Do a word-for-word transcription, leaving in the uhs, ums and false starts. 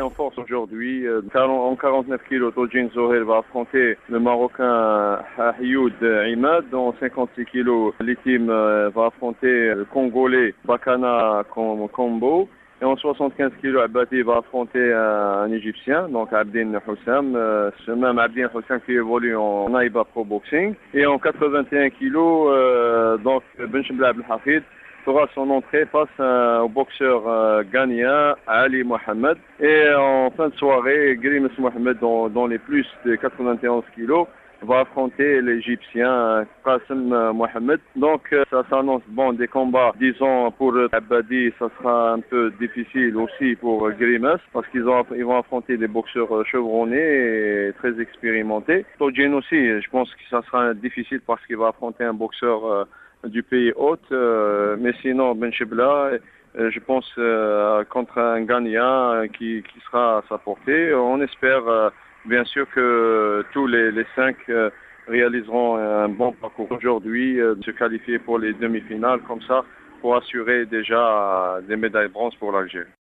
en force aujourd'hui. Euh, en quarante-neuf kilos, Tojin Zohel va affronter le Marocain Ahyoud Imad. En cinquante-six kilos, Litim euh, va affronter le Congolais Bakana Kombo. Et en soixante-quinze kilos, Abadi va affronter un, un Égyptien, donc Abdin Houssam, euh, ce même Abdin Houssam qui évolue en Aïba Pro Boxing. Et en quatre-vingt-un kilos, euh, donc Benchebla Abdelhafid fera son entrée face euh, au boxeur euh, ghanéen Ali Mohamed. Et en fin de soirée, Grimes Mohamed, dans, dans les plus de quatre-vingt-onze kilos, va affronter l'Égyptien Qassem Mohamed. Donc euh, ça s'annonce bon des combats, disons pour Abadi, ça sera un peu difficile aussi pour Grimes parce qu'ils ont, ils vont affronter des boxeurs chevronnés et très expérimentés. Tojin aussi, je pense que ça sera difficile parce qu'il va affronter un boxeur euh, du pays hôte, euh, mais sinon Benchebla, euh, je pense euh, contre un Ghanéen qui, qui sera à sa portée. On espère euh, bien sûr que tous les, les cinq euh, réaliseront un bon parcours aujourd'hui, euh, de se qualifier pour les demi-finales comme ça pour assurer déjà des médailles bronze pour l'Algérie.